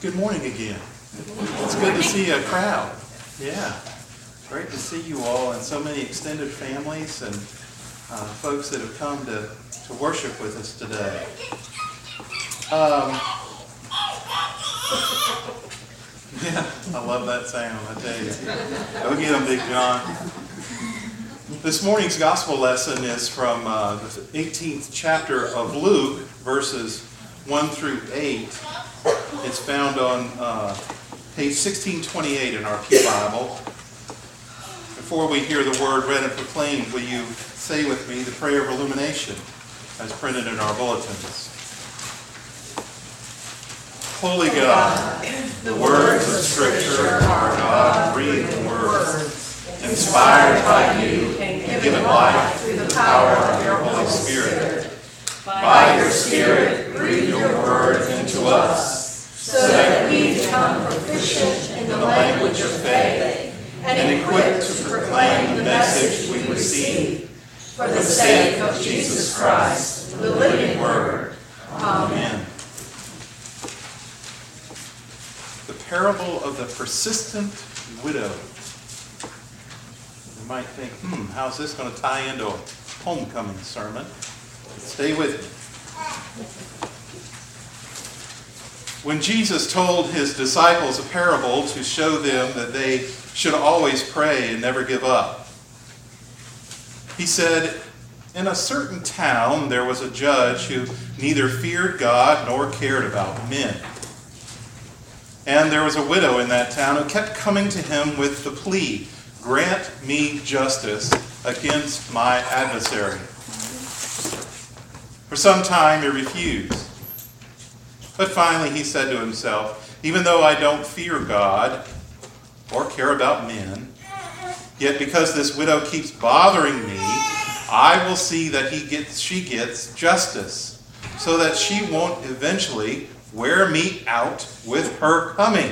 Good morning again. It's good to see a crowd. Yeah. Great to see you all and so many extended families and folks that have come to worship with us today. Yeah, I love that sound, I tell you. Go get them, Big John. This morning's gospel lesson is from the 18th chapter of Luke, verses 1 through 8. It's found on page 1628 in our Pew Bible. Before we hear the word read and proclaimed, will you say with me the prayer of illumination as printed in our bulletins? Holy God, the words of Scripture are God-breathed words, inspired by you and given life through the power of your Holy Spirit. By your Spirit, breathe your word into us, so that we become proficient in the language of faith and equipped to proclaim the message we receive. For the sake of Jesus Christ, the living Word. Amen. The parable of the persistent widow. You might think, how's this going to tie into a homecoming sermon? Stay with me. When Jesus told his disciples a parable to show them that they should always pray and never give up, he said, in a certain town there was a judge who neither feared God nor cared about men. And there was a widow in that town who kept coming to him with the plea, grant me justice against my adversary. For some time he refused. But finally he said to himself, even though I don't fear God or care about men, yet because this widow keeps bothering me, I will see that she gets justice, so that she won't eventually wear me out with her coming.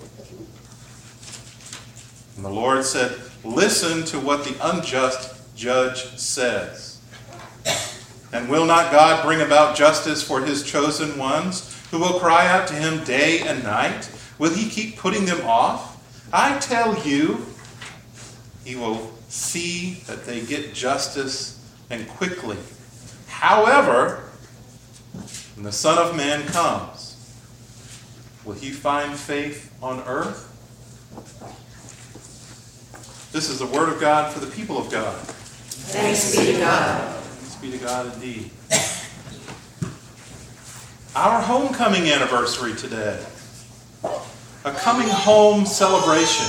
And the Lord said, listen to what the unjust judge says. And will not God bring about justice for his chosen ones, who will cry out to him day and night? Will he keep putting them off? I tell you, he will see that they get justice, and quickly. However, when the Son of Man comes, will he find faith on earth? This is the word of God for the people of God. Thanks be to God. Thanks be to God indeed. Our homecoming anniversary today. A coming home celebration.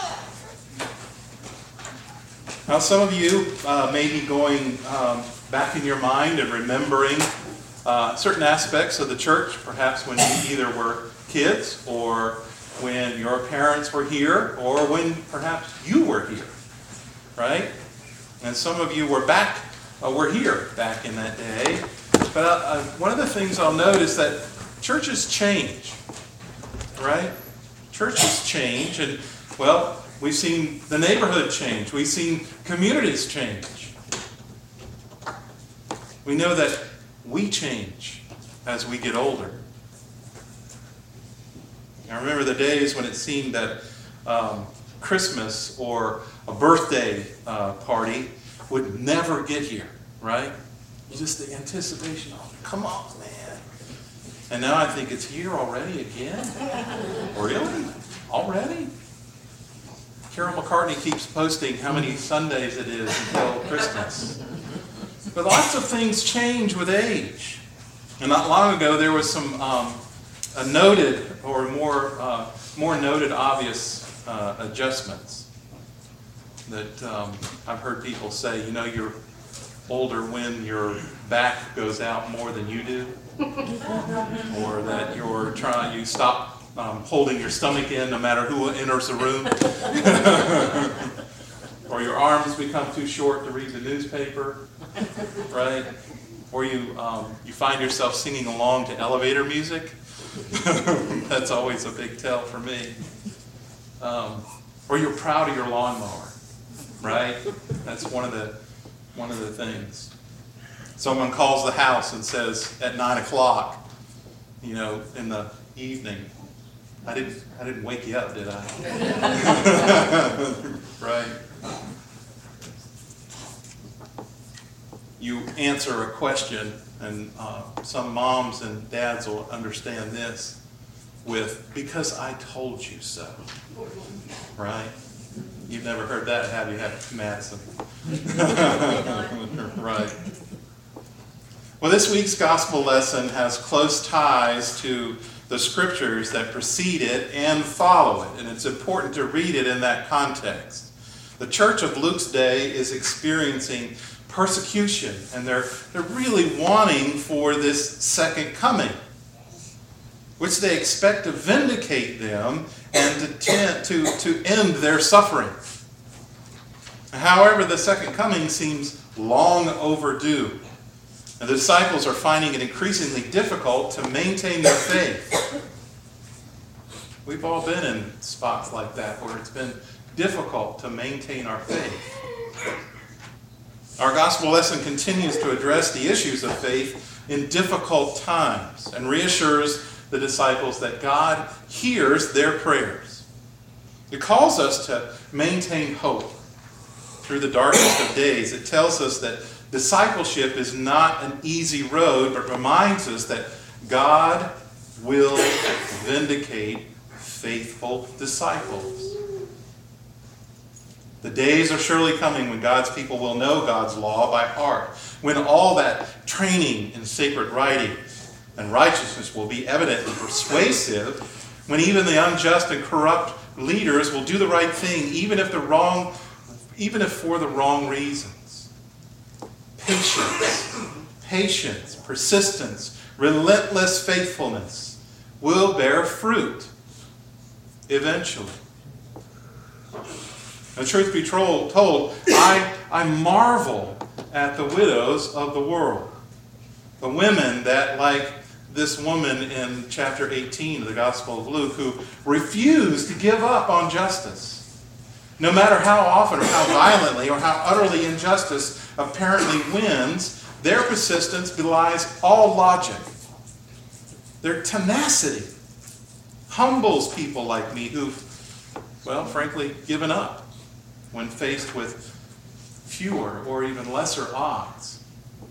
Now some of you may be going back in your mind and remembering certain aspects of the church, perhaps when you either were kids or when your parents were here or when perhaps you were here, right? And some of you were here back in that day. But one of the things I'll note is that churches change, right? Churches change, and, well, we've seen the neighborhood change. We've seen communities change. We know that we change as we get older. I remember the days when it seemed that Christmas or a birthday party would never get here, right? Just the anticipation of, come on, man. And now I think it's here already again? Really? Already? Carol McCartney keeps posting how many Sundays it is until Christmas. But lots of things change with age. And not long ago there was some a noted or more noted obvious adjustments that I've heard people say, you're older when your back goes out more than you do, or that you stop holding your stomach in no matter who enters the room, or your arms become too short to read the newspaper, right? Or you find yourself singing along to elevator music. That's always a big tell for me. Or you're proud of your lawnmower, right? That's one of the things. Someone calls the house and says at 9 o'clock, in the evening, I didn't wake you up, did I? Right. You answer a question, and some moms and dads will understand this with, because I told you so. Right? You've never heard that, have you, Madison? Right. Well, this week's gospel lesson has close ties to the scriptures that precede it and follow it, and it's important to read it in that context. The church of Luke's day is experiencing persecution, and they're really wanting for this second coming, which they expect to vindicate them and to end their suffering. However, the second coming seems long overdue, and the disciples are finding it increasingly difficult to maintain their faith. We've all been in spots like that where it's been difficult to maintain our faith. Our gospel lesson continues to address the issues of faith in difficult times and reassures the disciples that God hears their prayers. It calls us to maintain hope through the darkest of days. It tells us that discipleship is not an easy road, but reminds us that God will vindicate faithful disciples. The days are surely coming when God's people will know God's law by heart, when all that training in sacred writing and righteousness will be evident and persuasive, when even the unjust and corrupt leaders will do the right thing, even if for the wrong reasons. Patience, persistence, relentless faithfulness will bear fruit eventually. And truth be told, I marvel at the widows of the world. The women that, like this woman in chapter 18 of the Gospel of Luke, who refuse to give up on justice. No matter how often or how violently or how utterly injustice apparently wins, their persistence belies all logic. Their tenacity humbles people like me who've, well, frankly, given up when faced with fewer or even lesser odds.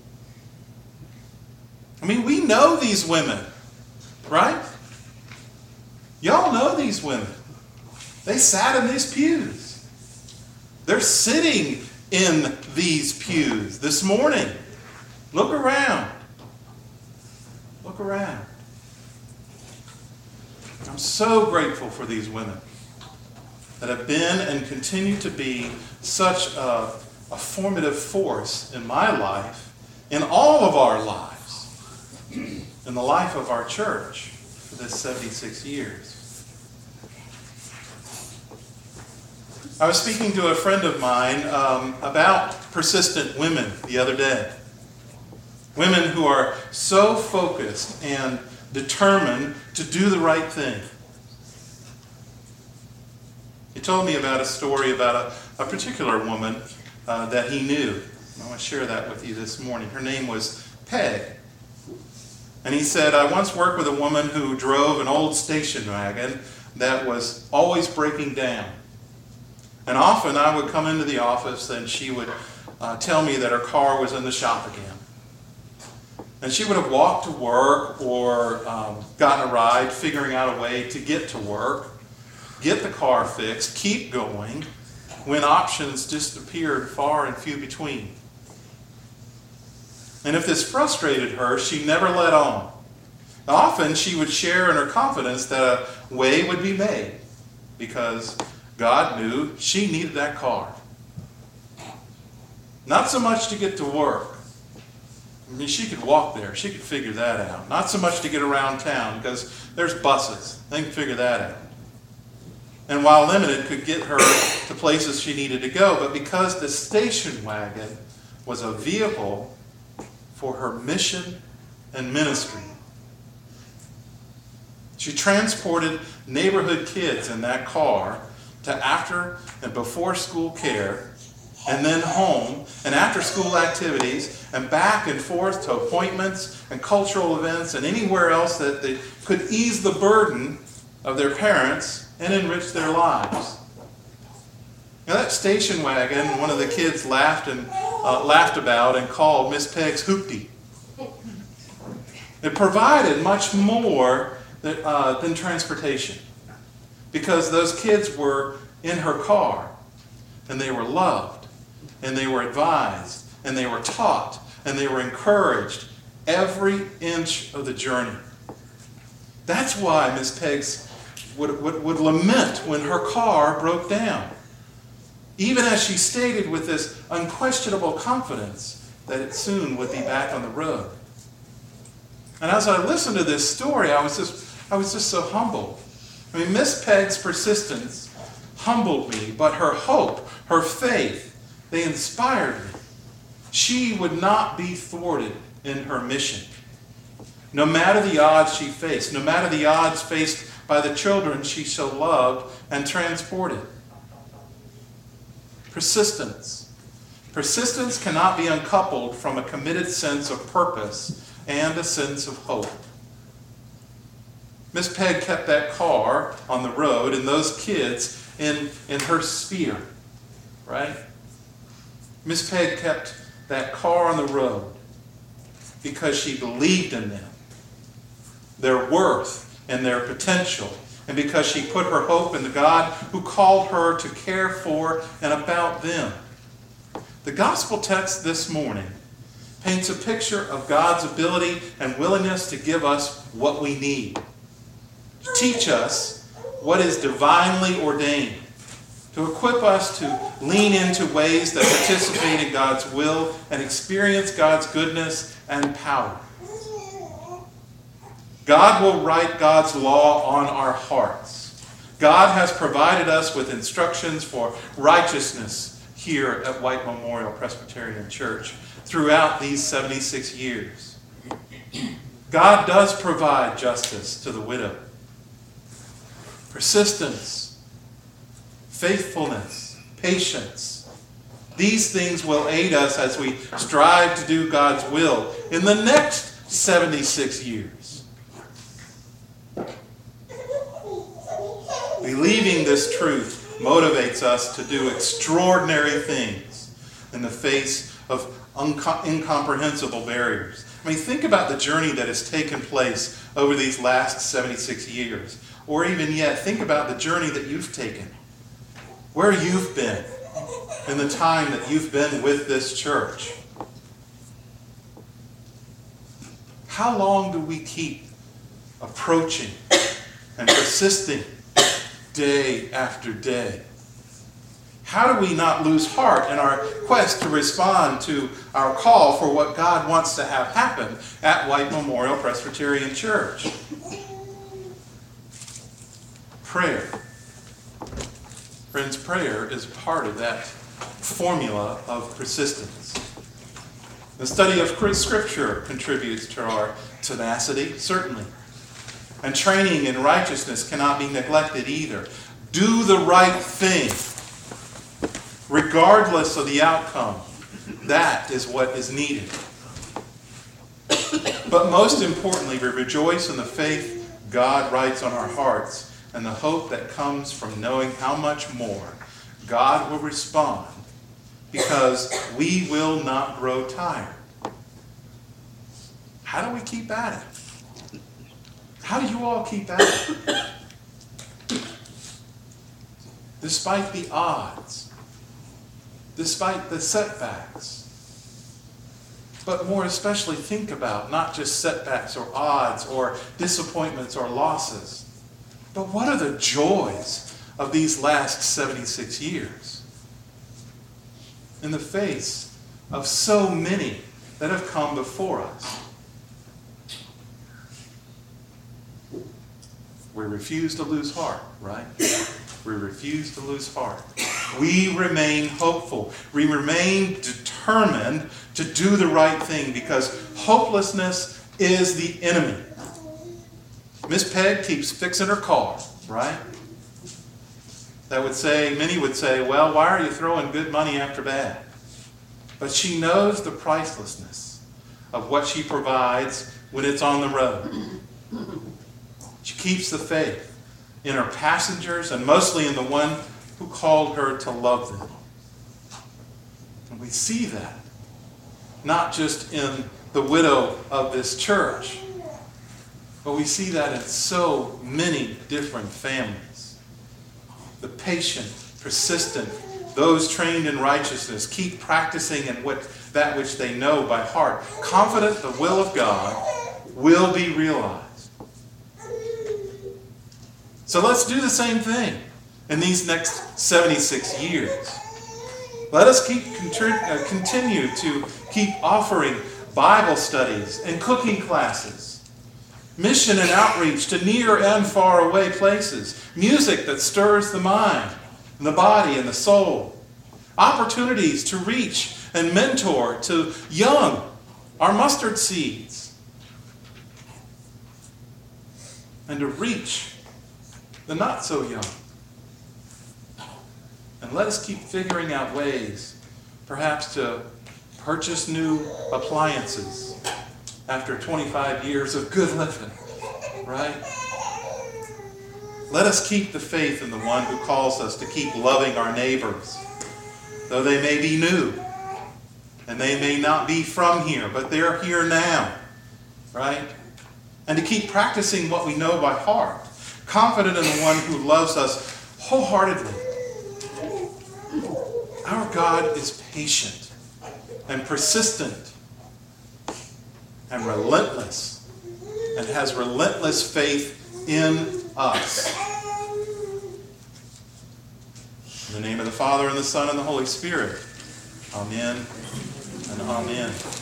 I mean, we know these women, right? Y'all know these women. They sat in these pews. They're sitting in these pews this morning. Look around. Look around. I'm so grateful for these women that have been and continue to be such a formative force in my life, in all of our lives, in the life of our church for this 76 years. I was speaking to a friend of mine about persistent women the other day. Women who are so focused and determined to do the right thing. He told me about a story about a particular woman that he knew. I want to share that with you this morning. Her name was Peg. And he said, I once worked with a woman who drove an old station wagon that was always breaking down. And often I would come into the office and she would tell me that her car was in the shop again. And she would have walked to work or gotten a ride, figuring out a way to get to work, get the car fixed, keep going, when options just appeared far and few between. And if this frustrated her, she never let on. Often she would share in her confidence that a way would be made because God knew she needed that car. Not so much to get to work. I mean, she could walk there. She could figure that out. Not so much to get around town because there's buses. They can figure that out. And while limited, could get her to places she needed to go. But because the station wagon was a vehicle for her mission and ministry, she transported neighborhood kids in that car to after and before school care, and then home, and after school activities, and back and forth to appointments and cultural events and anywhere else that they could ease the burden of their parents and enrich their lives. Now that station wagon, one of the kids laughed about and called Miss Peg's hoopty. It provided much more than transportation, because those kids were in her car, and they were loved, and they were advised, and they were taught, and they were encouraged every inch of the journey. That's why Miss Peggs would lament when her car broke down, even as she stated with this unquestionable confidence that it soon would be back on the road. And as I listened to this story, I was just so humbled. I mean, Miss Peg's persistence humbled me, but her hope, her faith, they inspired me. She would not be thwarted in her mission. No matter the odds she faced, no matter the odds faced by the children she so loved and transported. Persistence. Persistence cannot be uncoupled from a committed sense of purpose and a sense of hope. Miss Peg kept that car on the road and those kids in her sphere, right? Miss Peg kept that car on the road because she believed in them, their worth and their potential, and because she put her hope in the God who called her to care for and about them. The gospel text this morning paints a picture of God's ability and willingness to give us what we need, to teach us what is divinely ordained, to equip us to lean into ways that participate in God's will and experience God's goodness and power. God will write God's law on our hearts. God has provided us with instructions for righteousness here at White Memorial Presbyterian Church throughout these 76 years. God does provide justice to the widow. Persistence, faithfulness, patience. These things will aid us as we strive to do God's will in the next 76 years. Believing this truth motivates us to do extraordinary things in the face of incomprehensible barriers. I mean, think about the journey that has taken place over these last 76 years. Or even yet, think about the journey that you've taken. Where you've been in the time that you've been with this church. How long do we keep approaching and persisting day after day? How do we not lose heart in our quest to respond to our call for what God wants to have happen at White Memorial Presbyterian Church? Prayer. Friends, prayer is part of that formula of persistence. The study of Scripture contributes to our tenacity, certainly. And training in righteousness cannot be neglected either. Do the right thing, regardless of the outcome. That is what is needed. But most importantly, we rejoice in the faith God writes on our hearts and the hope that comes from knowing how much more God will respond because we will not grow tired. How do we keep at it? How do you all keep at it? Despite the odds, despite the setbacks. But more especially think about not just setbacks or odds or disappointments or losses, but what are the joys of these last 76 years? In the face of so many that have come before us. We refuse to lose heart, right? We refuse to lose heart. We remain hopeful. We remain determined to do the right thing because hopelessness is the enemy. Miss Peg keeps fixing her car, right? Many would say, well, why are you throwing good money after bad? But she knows the pricelessness of what she provides when it's on the road. She keeps the faith. in her passengers, and mostly in the one who called her to love them. And we see that, not just in the widow of this church, but we see that in so many different families. The patient, persistent, those trained in righteousness, keep practicing in that which they know by heart, confident the will of God will be realized. So let's do the same thing in these next 76 years. Let us continue to keep offering Bible studies and cooking classes, mission and outreach to near and far away places, music that stirs the mind and the body and the soul, opportunities to reach and mentor to young, our mustard seeds, and to reach the not so young. And let us keep figuring out ways, perhaps to purchase new appliances after 25 years of good living, right? Let us keep the faith in the one who calls us to keep loving our neighbors, though they may be new, and they may not be from here, but they're here now, right? And to keep practicing what we know by heart, confident in the one who loves us wholeheartedly. Our God is patient and persistent and relentless and has relentless faith in us. In the name of the Father, and the Son, and the Holy Spirit. Amen and amen.